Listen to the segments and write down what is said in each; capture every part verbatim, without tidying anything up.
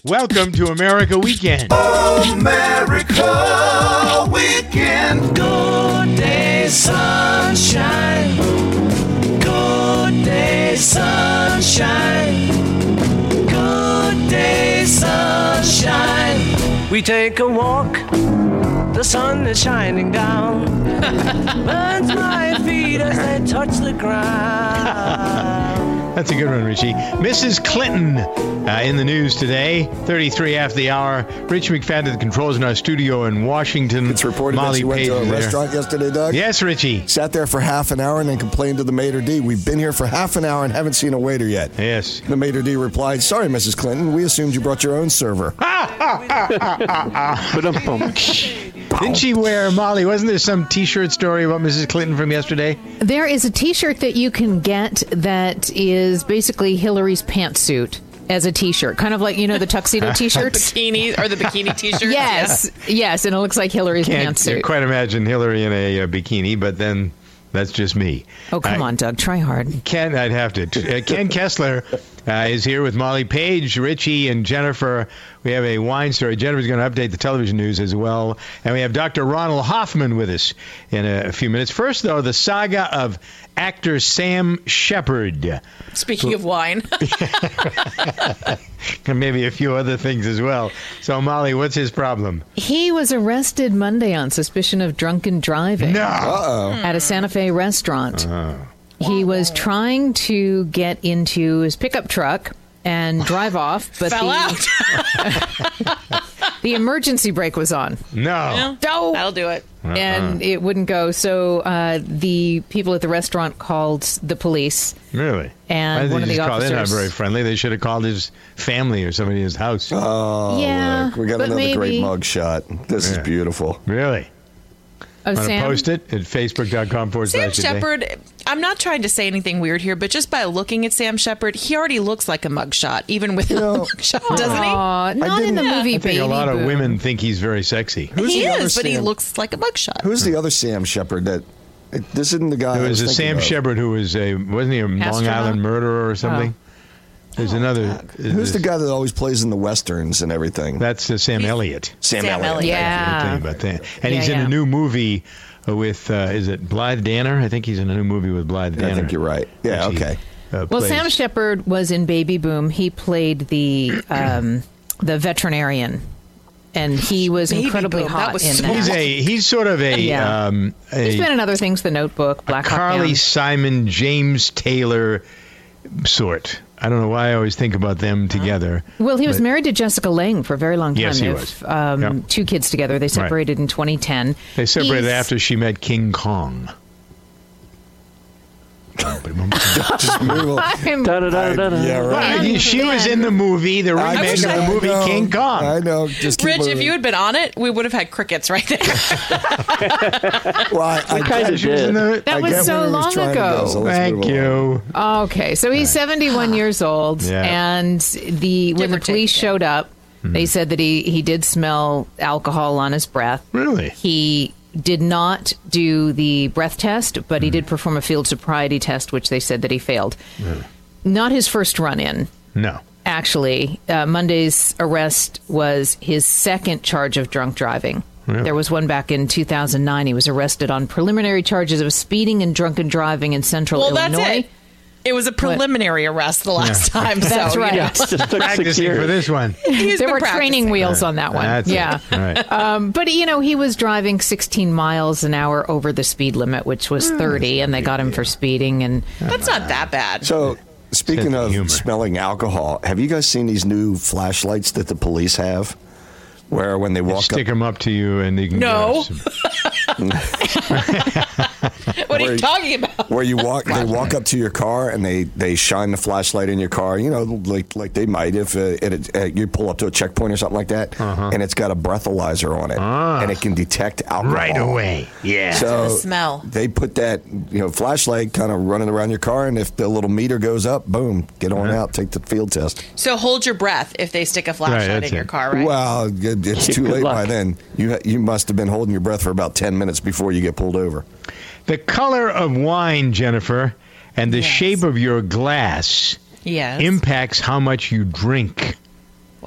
Welcome to America Weekend. America Weekend. Good day, sunshine. Good day, sunshine. Good day, sunshine. We take a walk. The sun is shining down. Burns my feet as they touch the ground. That's a good one, Richie. Missus Clinton uh, in the news today, thirty-three after the hour. Rich McFadden at the controls in our studio in Washington. It's reported Molly that you went Page to a is there. restaurant yesterday, Doug? Yes, Richie. Sat there for half an hour and then complained to the maitre d'. We've been here for half an hour and haven't seen a waiter yet. Yes. The maitre d' replied, sorry, Missus Clinton, we assumed you brought your own server. Didn't she wear, Molly, wasn't there some T-shirt story about Missus Clinton from yesterday? There is a T-shirt that you can get that is basically Hillary's pantsuit as a T-shirt. Kind of like, you know, the tuxedo T-shirts? Bikini, or the bikini T-shirts? Yes, yes, and it looks like Hillary's Can't pantsuit. quite imagine Hillary in a, uh bikini, but then that's just me. Oh, come I, on, Doug. Try hard. Ken, I'd have to. Uh, Ken Kessler uh, is here with Molly Page, Richie, and Jennifer. We have a wine story. Jennifer's going to update the television news as well. And we have Doctor Ronald Hoffman with us in a, a few minutes. First, though, the saga of actor Sam Shepard. Speaking of wine. And maybe a few other things as well. So, Molly, what's his problem? He was arrested Monday on suspicion of drunken driving No. Uh-oh. at a Santa Fe restaurant. He was trying to get into his pickup truck and drive off, but Fell the, out. the emergency brake was on. No. No. That'll do it. And it wouldn't go. So uh, the people at the restaurant called the police. Really? And Why did one they of the just call? They're not officers- very friendly. They should have called his family or somebody in his house. Oh, Yeah, look, we got but another maybe- great mug shot. This Yeah. is beautiful. Really? Of Want to Sam. post it at facebook.com forward Sam slash today? Shepard, I'm not trying to say anything weird here, but just by looking at Sam Shepard, he already looks like a mugshot, even with You a know, mugshot, doesn't he? Aw, not in the didn't- movie I think Baby a lot of Boom. women think he's very sexy. Who's He the other is, but he Sam? looks like a mugshot. Who's the other Sam Shepard that... it- This isn't the guy There I was was a thinking Sam of. Shepard who was a, wasn't he a Long Astronaut? Island murderer or something? There's another. Who's the guy that always plays in the Westerns and everything? That's uh, Sam Elliott. Sam, Sam Elliott. Elliott. Yeah. Tell you about that. And Yeah, he's in yeah. a new movie with, uh, is it Blythe Danner? I think he's in a new movie with Blythe Danner. I think you're right. Yeah, Which he, okay. uh, Well, plays. Sam Shepard was in Baby Boom. He played the um, the veterinarian, and he was Baby incredibly Boom, that hot was in so that. He's a he's sort of a Yeah. um a, He's been in other things, The Notebook, Black Hawk Carly Down. Simon James Taylor sort. I don't know why I always think about them together. Well, he was but- married to Jessica Lange for a very long time. Yes, he They was. have, Um, Yep. Two kids together. They separated in twenty ten. They separated He's- after she met King Kong. Just move on. I'm- I- yeah, right. Well, she was in the movie, the I remake of know, the movie I know, King Kong. I know. Just keep Rich, if moving. you had been on it, we would have had crickets right there. Well, I, I kind of She was in the- That I was get so where he was long trying to ago. go, so let's Thank move on. you. Okay, so he's seventy-one years old, Yeah. and the when Give the or take, police yeah. showed up, Hmm. they said that he, he did smell alcohol on his breath. Really? He did not do the breath test, but Hmm. he did perform a field sobriety test, which they said that he failed. Not his first run-in. No. Actually, uh, Monday's arrest was his second charge of drunk driving. Really? There was one back in two thousand nine. He was arrested on preliminary charges of speeding and drunken driving in central well, Illinois. that's it. It was a preliminary arrest the last time. That's so, right. You know, Just took six Practicing years. for this one. he's There been were training practicing. wheels on that one. That's it. yeah. All right. Um, but, you know, he was driving sixteen miles an hour over the speed limit, which was thirty, and they got him for speeding. And That's not that bad. So, speaking Sense of of humor. smelling alcohol, have you guys seen these new flashlights that the police have? Where when they walk Stick up, them up to you and you can No. grab some- What are Where- you talking about? where you walk, they walk up to your car and they, they shine the flashlight in your car. You know, like like they might if uh, it, uh, you pull up to a checkpoint or something like that, and it's got a breathalyzer on it, and it can detect alcohol right away. Yeah. So The smell. They put that you know flashlight kind of running around your car, and if the little meter goes up, boom, get on out, take the field test. So hold your breath if they stick a flashlight that's in your it. car, right? Well, it- it's too Good late luck. by then. You ha- you must have been holding your breath for about ten minutes before you get pulled over. The color of wine, Jennifer, and the Yes. shape of your glass yes. impacts how much you drink. what?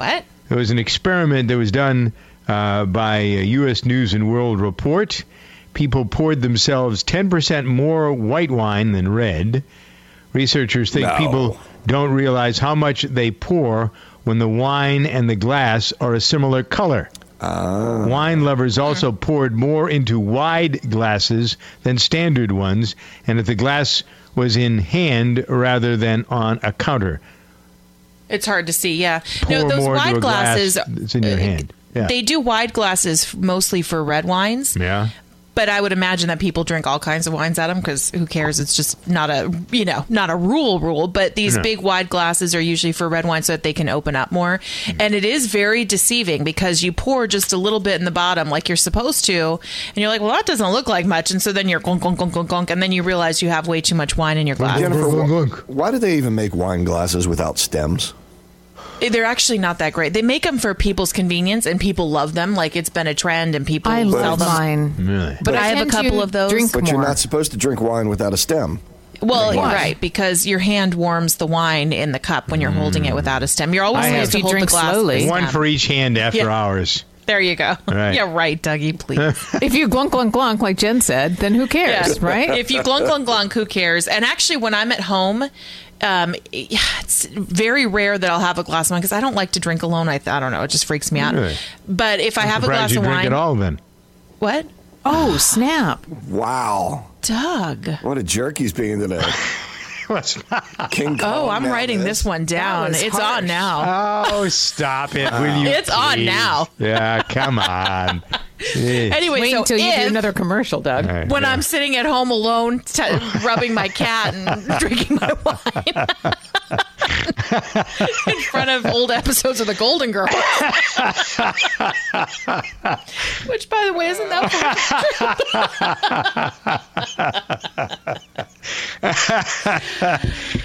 There was an experiment that was done uh, by a U S News and World Report. People poured themselves ten percent more white wine than red. Researchers think No. people don't realize how much they pour when the wine and the glass are a similar color. Ah. Wine lovers also poured more into wide glasses than standard ones, and if the glass was in hand rather than on a counter. It's hard to see, yeah. Pour no, those more into wide a glass glasses. that's in your uh, hand. Yeah. They do wide glasses mostly for red wines. Yeah. But I would imagine that people drink all kinds of wines out of them because who cares? It's just not a, you know, not a rule rule. But these No. big wide glasses are usually for red wine so that they can open up more. And it is very deceiving because you pour just a little bit in the bottom like you're supposed to. And you're like, well, that doesn't look like much. And so then you're gunk, gunk, gunk, gunk, gunk. And then you realize you have way too much wine in your glass. Jennifer, Glunk, wh- glunk, glunk. why do they even make wine glasses without stems? They're actually not that great. They make them for people's convenience and people love them. Like it's been a trend and people I sell love them. mine. Really? But I have a tend to couple of those. Drink But more. you're not supposed to drink wine without a stem. Well, you're Why? right, because your hand warms the wine in the cup when you're holding it without a stem. You're always I supposed have- to You hold drink the glass. slowly. with a One stem. for each hand after Yeah. hours. There you go. Right. Yeah, right, Dougie, please. If you glunk, glunk, glunk, like Jen said, then who cares, Yeah. right? If you glunk, glunk, glunk, who cares? And actually, when I'm at home, um, it's very rare that I'll have a glass of wine because I don't like to drink alone. I, th- I don't know. It just freaks me out. Really? But if I have a Surprised glass you of drink wine. it all then. What? Oh, snap. Wow. Doug. What a jerk he's being today. What's King Kong Oh, I'm down writing this one down. was It's harsh. on now. Oh, stop it, will you? It's on please? now. Yeah, come on. Jeez. Anyway, Wait so until you if, do another commercial, Doug. All right, when yeah. I'm sitting at home alone, t- rubbing my cat and drinking my wine in front of old episodes of The Golden Girls. Which, by the way, isn't that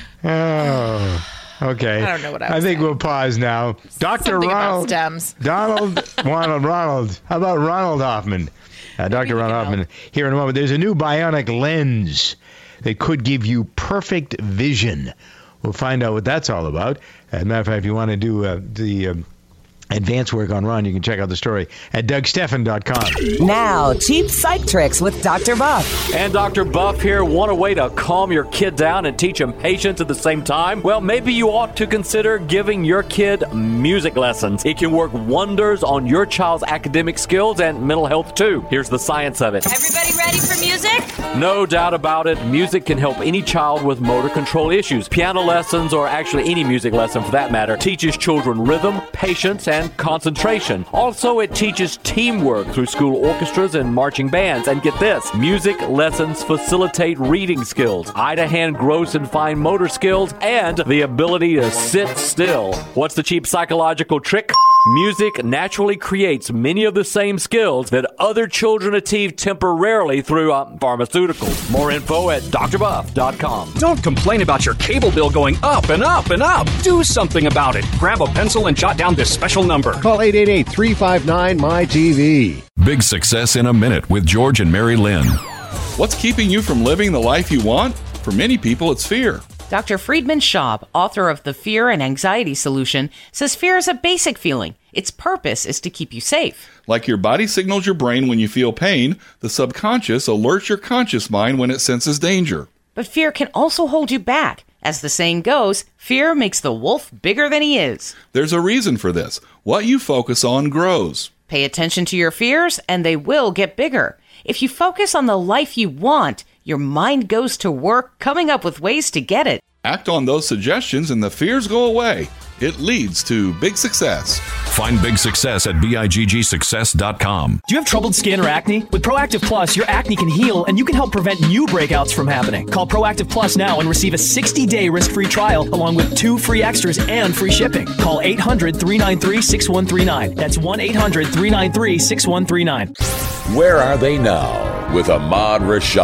Oh, okay. I don't know what I I was think saying. we'll pause now. Doctor Something about Ronald. stems. Donald, Ronald, Ronald. How about Ronald Hoffman? Uh, Doctor we Ronald can Hoffman here in a moment. There's a new bionic lens that could give you perfect vision. We'll find out what that's all about. As a matter of fact, if you want to do uh, the um, advanced work on Ron, you can check out the story at Doug Stephan dot com. Now, cheap psych tricks with Doctor Buff. And Doctor Buff here. Want a way to calm your kid down and teach him patience at the same time? Well, maybe you ought to consider giving your kid music lessons. It can work wonders on your child's academic skills and mental health, too. Here's the science of it. Everybody ready for music? No doubt about it, music can help any child with motor control issues. Piano lessons, or actually any music lesson for that matter, teaches children rhythm, patience, and concentration. Also, it teaches teamwork through school orchestras and marching bands. And get this, music lessons facilitate reading skills, eye-to-hand gross and fine motor skills, and the ability to sit still. What's the cheap psychological trick? Music naturally creates many of the same skills that other children achieve temporarily through uh, pharmaceuticals. More info at D R buff dot com. Don't complain about your cable bill going up and up and up. Do something about it. Grab a pencil and jot down this special number. Call eight eight eight, three five nine, M Y T V. Big Success in a Minute with George and Mary Lynn. What's keeping you from living the life you want? For many people, it's fear. Doctor Friedman Schaub, author of The Fear and Anxiety Solution, says fear is a basic feeling. Its purpose is to keep you safe. Like your body signals your brain when you feel pain, the subconscious alerts your conscious mind when it senses danger. But fear can also hold you back. As the saying goes, fear makes the wolf bigger than he is. There's a reason for this. What you focus on grows. Pay attention to your fears, and they will get bigger. If you focus on the life you want, your mind goes to work coming up with ways to get it. Act on those suggestions and the fears go away. It leads to big success. Find big success at B I G G success dot com. Do you have troubled skin or acne? With Proactive Plus, your acne can heal and you can help prevent new breakouts from happening. Call Proactive Plus now and receive a sixty-day risk-free trial along with two free extras and free shipping. Call eight hundred, three nine three, six one three nine. That's one eight hundred, three nine three, six one three nine. Where are they now? With Ahmad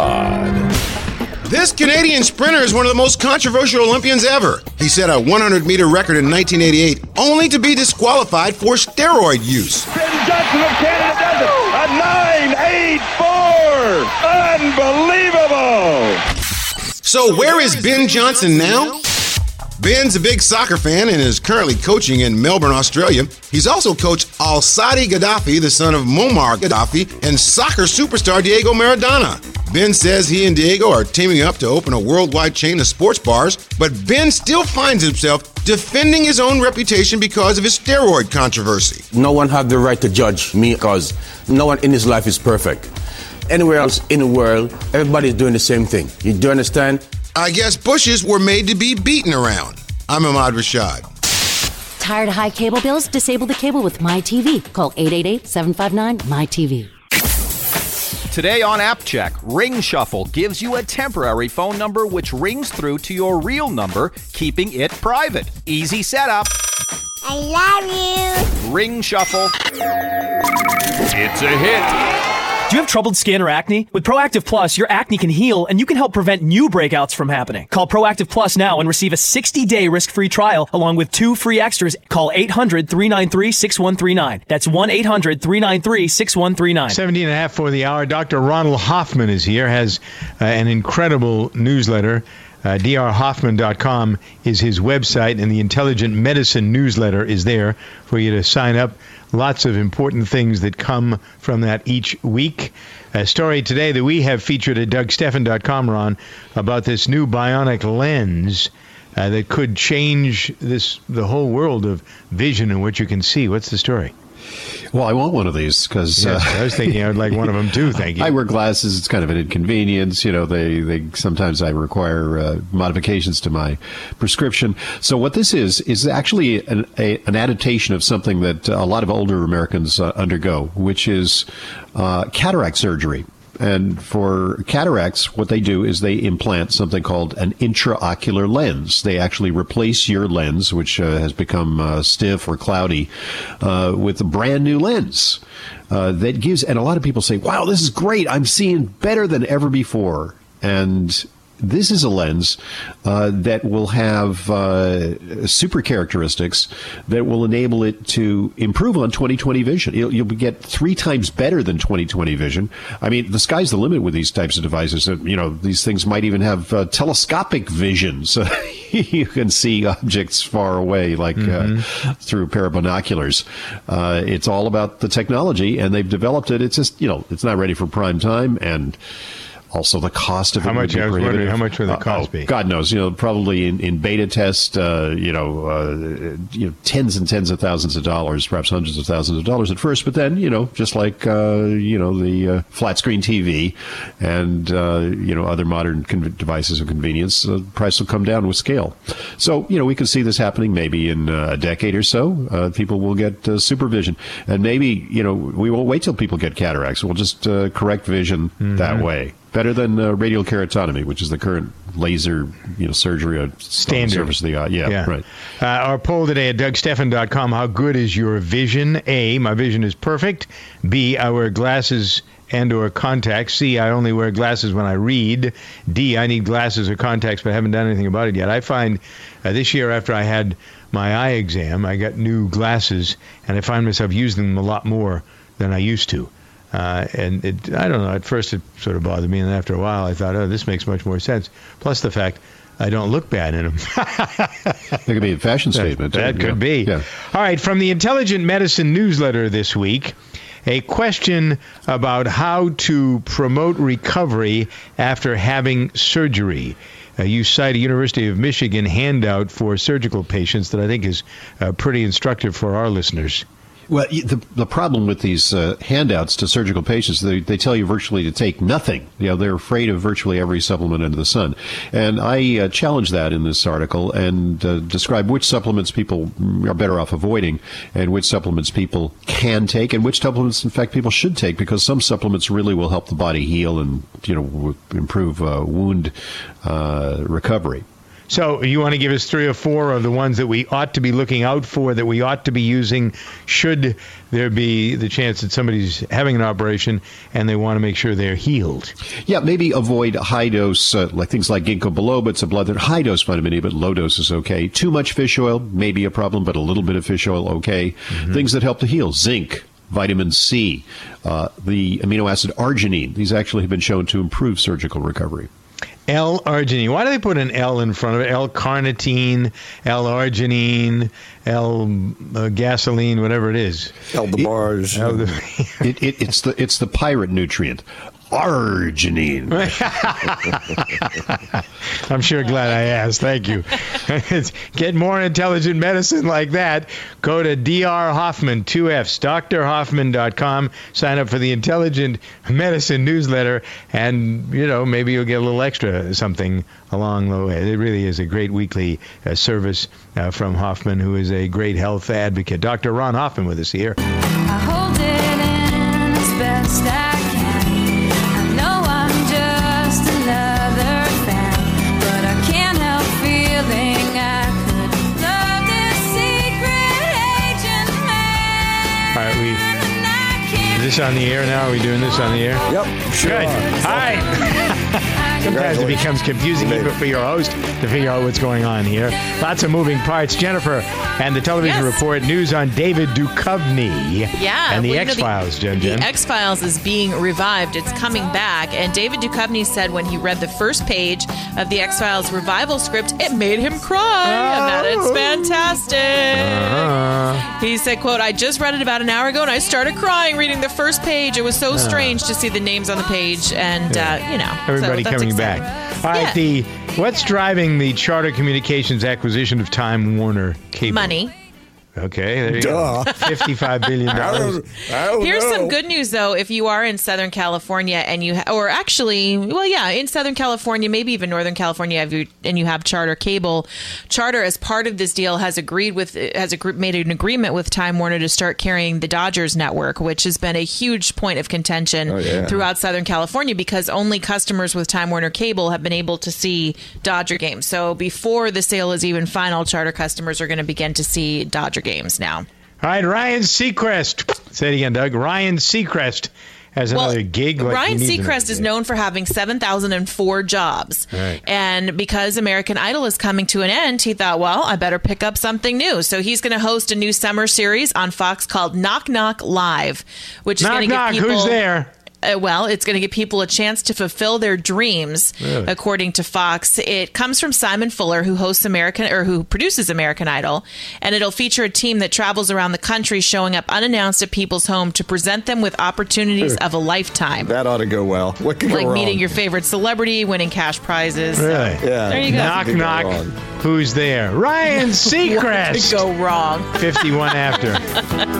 Rashad. This Canadian sprinter is one of the most controversial Olympians ever. He set a hundred meter record in nineteen eighty-eight, only to be disqualified for steroid use. Ben Johnson of Canada does it. A nine eight four. Unbelievable. So where is Ben Johnson now? Ben's a big soccer fan and is currently coaching in Melbourne, Australia. He's also coached Al-Sadi Gaddafi, the son of Muammar Gaddafi, and soccer superstar Diego Maradona. Ben says he and Diego are teaming up to open a worldwide chain of sports bars, but Ben still finds himself defending his own reputation because of his steroid controversy. No one has the right to judge me because no one in his life is perfect. Anywhere else in the world, everybody's doing the same thing. You do understand? I guess bushes were made to be beaten around. I'm Ahmad Rashad. Tired of high cable bills? Disable the cable with MyTV. Call eight eight eight, seven five nine, M Y T V. Today on App Check, Ring Shuffle gives you a temporary phone number which rings through to your real number, keeping it private. Easy setup. I love you. Ring Shuffle. It's a hit. Do you have troubled skin or acne? With Proactive Plus, your acne can heal and you can help prevent new breakouts from happening. Call Proactive Plus now and receive a sixty-day risk-free trial along with two free extras. Call eight hundred, three nine three, six one three nine. That's one eight hundred, three nine three, six one three nine. seventeen and a half for the hour. Doctor Ronald Hoffman is here, has uh, an incredible newsletter. Uh, D R Hoffman dot com is his website, and the Intelligent Medicine newsletter is there for you to sign up. Lots of important things that come from that each week. A story today that we have featured at Doug Stephan dot com, Ron, about this new bionic lens uh, that could change this the whole world of vision and what you can see. What's the story? Well, I want one of these because yes, uh, I was thinking I would like one of them too. Thank you. I wear glasses. It's kind of an inconvenience. You know, they, they sometimes I require uh, modifications to my prescription. So what this is is actually an, a, an adaptation of something that a lot of older Americans uh, undergo, which is uh, cataract surgery. And for cataracts, what they do is they implant something called an intraocular lens. They actually replace your lens, which uh, has become uh, stiff or cloudy, uh, with a brand new lens uh, that gives. And a lot of people say, wow, this is great. I'm seeing better than ever before. And this is a lens uh, that will have uh, super characteristics that will enable it to improve on twenty twenty vision. You'll, you'll get three times better than twenty twenty vision. I mean, the sky's the limit with these types of devices. You know, these things might even have uh, telescopic vision, so you can see objects far away, like mm-hmm. uh, through a pair of binoculars. Uh, it's all about the technology, and they've developed it. It's just, you know, it's not ready for prime time, and also, the cost of it. How much? I was wondering how much would the cost uh, oh, be? God knows. You know, probably in, in beta test, uh, you know, uh, you know, tens and tens of thousands of dollars, perhaps hundreds of thousands of dollars at first. But then, you know, just like uh, you know the uh, flat screen T V and uh, you know other modern con- devices of convenience, the uh, price will come down with scale. So, you know, we can see this happening maybe in uh, a decade or so. Uh, people will get uh, supervision, and maybe you know we won't wait till people get cataracts. We'll just uh, correct vision mm-hmm. that way. Better than uh, radial keratotomy, which is the current laser, you know, surgery on standard the surface of the eye. Yeah, yeah. right. Uh, our poll today at Doug Stephan dot com: how good is your vision? A, my vision is perfect. B, I wear glasses and or contacts. C, I only wear glasses when I read. D, I need glasses or contacts, but haven't done anything about it yet. I find uh, this year after I had my eye exam, I got new glasses, and I find myself using them a lot more than I used to. Uh, and it, I don't know, at first it sort of bothered me, and after a while I thought, oh, this makes much more sense. Plus the fact I don't look bad in them. It could be a fashion statement. That, that yeah. could be. Yeah. All right, from the Intelligent Medicine newsletter this week, a question about how to promote recovery after having surgery. Uh, you cite a University of Michigan handout for surgical patients that I think is uh, pretty instructive for our listeners. Well, the the problem with these uh, handouts to surgical patients, they, they tell you virtually to take nothing. You know, they're afraid of virtually every supplement under the sun. And I uh, challenge that in this article and uh, describe which supplements people are better off avoiding and which supplements people can take and which supplements, in fact, people should take, because some supplements really will help the body heal and, you know, improve uh, wound uh, recovery. So you want to give us three or four of the ones that we ought to be looking out for, that we ought to be using should there be the chance that somebody's having an operation and they want to make sure they're healed? Yeah, maybe avoid high dose, uh, like things like ginkgo biloba. It's a blood thinner. High dose vitamin E, but low dose is okay. Too much fish oil may be a problem, but a little bit of fish oil, okay. Mm-hmm. Things that help to heal: zinc, vitamin C, uh, the amino acid arginine. These actually have been shown to improve surgical recovery. L-arginine. Why do they put an L in front of it? L-carnitine, L-arginine, L-gasoline, whatever it is. L-debarge. it, it, it's the it's the pirate nutrient. Arginine. I'm sure glad I asked. Thank you. Get more intelligent medicine like that. Go to D R Hoffman, two F's, D R Hoffman dot com. Sign up for the Intelligent Medicine newsletter, and, you know, maybe you'll get a little extra something along the way. It really is a great weekly uh, service uh, from Hoffman, who is a great health advocate. Doctor Ron Hoffman with us here. I hold it in as best I can. Is this on the air now? Are we doing this on the air? Yep. Sure. Good. All right. Sometimes it becomes confusing even for your host to figure out what's going on here. Lots of moving parts. Jennifer and the television Yes. report. News on David Duchovny. Yeah. And the well, you know, X-Files, Jen Jen. The X-Files is being revived. It's coming back. And David Duchovny said when he read the first page of the X-Files revival script, it made him cry. And that it's fantastic. Uh-huh. He said, quote, I just read it about an hour ago and I started crying reading the first page. It was so Uh. strange to see the names on the page. And, uh, you know. Everybody so that's coming exciting. back. All right. Yeah. The what's driving the Charter Communications acquisition of Time Warner Cable? Money. Okay, there you Duh. go. fifty-five billion dollars. Here's some good news, though. If you are in Southern California and you, ha- or actually, well, yeah, in Southern California, maybe even Northern California, have you, and you have Charter Cable, Charter, as part of this deal, has agreed with, has a, made an agreement with Time Warner to start carrying the Dodgers network, which has been a huge point of contention Oh, yeah. throughout Southern California because only customers with Time Warner Cable have been able to see Dodger games. So before the sale is even final, Charter customers are going to begin to see Dodger games now. All right, Ryan Seacrest. Say it again, Doug. Ryan Seacrest has another well, gig. Like Ryan he needs Seacrest another is gig. known for having seven thousand four jobs. Right. And because American Idol is coming to an end, he thought, well, I better pick up something new. So he's going to host a new summer series on Fox called Knock Knock Live, which is Knock, going to give knock. people... Who's there? Uh, well, it's going to give people a chance to fulfill their dreams, Really? according to Fox. It comes from Simon Fuller, who hosts American or who produces American Idol, and it'll feature a team that travels around the country, showing up unannounced at people's home to present them with opportunities of a lifetime, That ought to go well. What could go like wrong? meeting your favorite celebrity, winning cash prizes. So, Really? Yeah. there you go. Knock, Could go knock. wrong. Who's there? Ryan What Seacrest. could go wrong? fifty-one after.